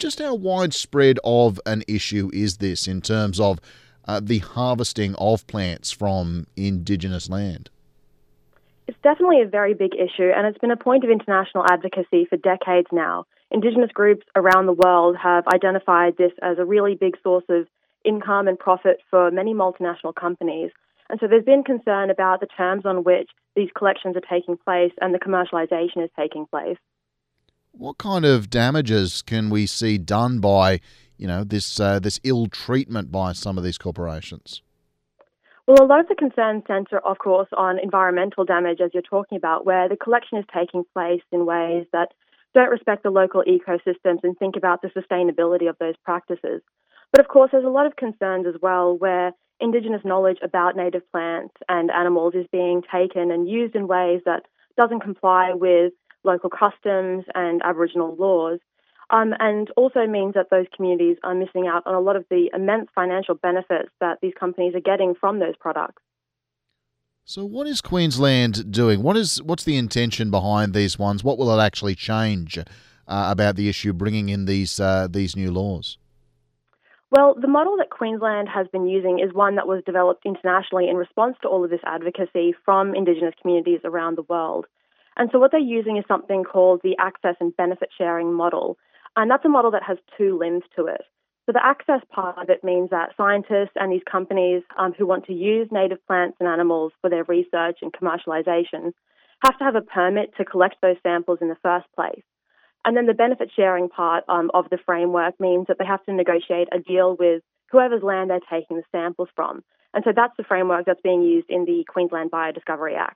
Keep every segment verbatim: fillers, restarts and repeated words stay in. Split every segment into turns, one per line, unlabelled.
just how widespread of an issue is this in terms of uh, the harvesting of plants from Indigenous land?
It's definitely a very big issue, and it's been a point of international advocacy for decades now. Indigenous groups around the world have identified this as a really big source of income and profit for many multinational companies. And so there's been concern about the terms on which these collections are taking place and the commercialization is taking place.
What kind of damages can we see done by, you know, this uh, this ill treatment by some of these corporations?
Well, a lot of the concerns centre, of course, on environmental damage, as you're talking about, where the collection is taking place in ways that don't respect the local ecosystems and think about the sustainability of those practices. But of course, there's a lot of concerns as well where Indigenous knowledge about native plants and animals is being taken and used in ways that doesn't comply with local customs and Aboriginal laws. Um, and also means that those communities are missing out on a lot of the immense financial benefits that these companies are getting from those products.
So, what is Queensland doing? What is what's the intention behind these ones? What will it actually change uh, about the issue, bringing in these uh, these new laws?
Well, the model that Queensland has been using is one that was developed internationally in response to all of this advocacy from Indigenous communities around the world. And so what they're using is something called the access and benefit sharing model. And that's a model that has two limbs to it. So the access part of it means that scientists and these companies um, who want to use native plants and animals for their research and commercialization have to have a permit to collect those samples in the first place. And then the benefit sharing part um, of the framework means that they have to negotiate a deal with whoever's land they're taking the samples from. And so that's the framework that's being used in the Queensland Biodiscovery Act.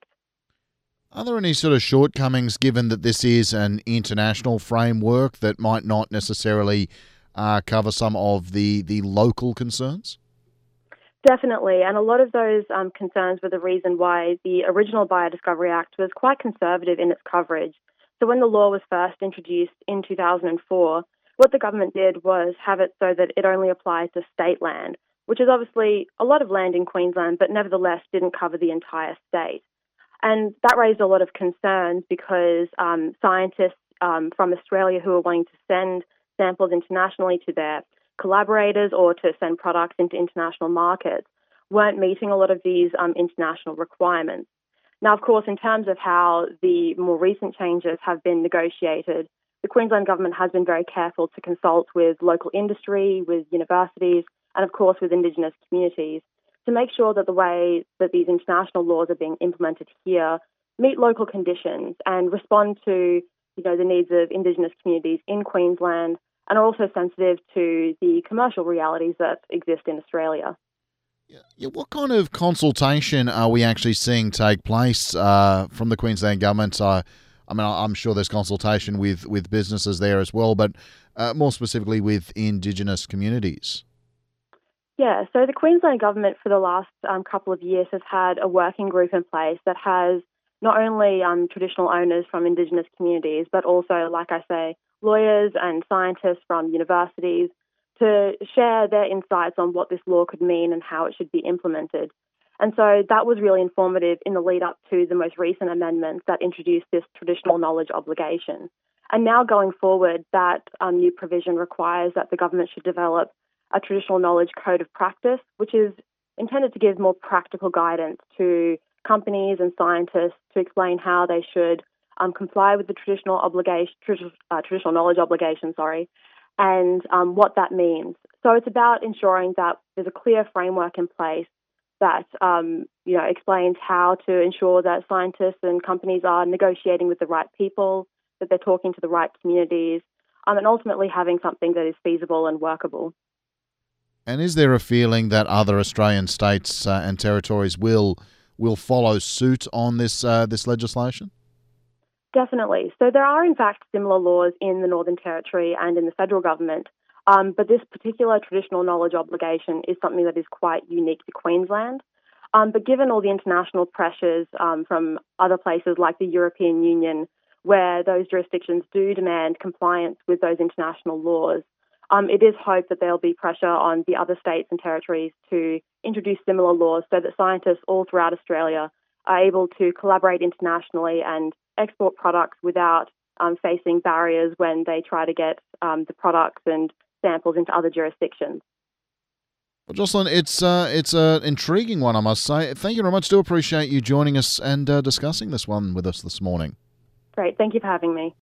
Are there any sort of shortcomings, given that this is an international framework, that might not necessarily uh, cover some of the, the local concerns?
Definitely, and a lot of those um, concerns were the reason why the original Biodiscovery Act was quite conservative in its coverage. So when the law was first introduced in two thousand four, what the government did was have it so that it only applied to state land, which is obviously a lot of land in Queensland, but nevertheless didn't cover the entire state. And that raised a lot of concerns because um, scientists um, from Australia who are wanting to send samples internationally to their collaborators or to send products into international markets weren't meeting a lot of these um, international requirements. Now, of course, in terms of how the more recent changes have been negotiated, the Queensland government has been very careful to consult with local industry, with universities, and of course with Indigenous communities to make sure that the way that these international laws are being implemented here meet local conditions and respond to, you know, the needs of Indigenous communities in Queensland and are also sensitive to the commercial realities that exist in Australia.
Yeah, yeah, what kind of consultation are we actually seeing take place uh, from the Queensland government? Uh, I mean, I'm sure there's consultation with, with businesses there as well, but uh, more specifically with Indigenous communities.
Yeah, so the Queensland government for the last um, couple of years has had a working group in place that has not only um, traditional owners from Indigenous communities, but also, like I say, lawyers and scientists from universities to share their insights on what this law could mean and how it should be implemented. And so that was really informative in the lead up to the most recent amendments that introduced this traditional knowledge obligation. And now going forward, that um, new provision requires that the government should develop a traditional knowledge code of practice, which is intended to give more practical guidance to companies and scientists to explain how they should um, comply with the traditional obligation, uh, traditional knowledge obligation, sorry, and um, what that means. So it's about ensuring that there's a clear framework in place that um, you know explains how to ensure that scientists and companies are negotiating with the right people, that they're talking to the right communities, um, and ultimately having something that is feasible and workable.
And is there a feeling that other Australian states uh, and territories will will follow suit on this uh, this legislation?
Definitely. So there are, in fact, similar laws in the Northern Territory and in the federal government, um, but this particular traditional knowledge obligation is something that is quite unique to Queensland. Um, but given all the international pressures um, from other places like the European Union, where those jurisdictions do demand compliance with those international laws, Um, it is hoped that there will be pressure on the other states and territories to introduce similar laws so that scientists all throughout Australia are able to collaborate internationally and export products without um, facing barriers when they try to get um, the products and samples into other jurisdictions.
Well, Jocelyn, it's uh, it's an intriguing one, I must say. Thank you very much. Do appreciate you joining us and uh, discussing this one with us this morning.
Great. Thank you for having me.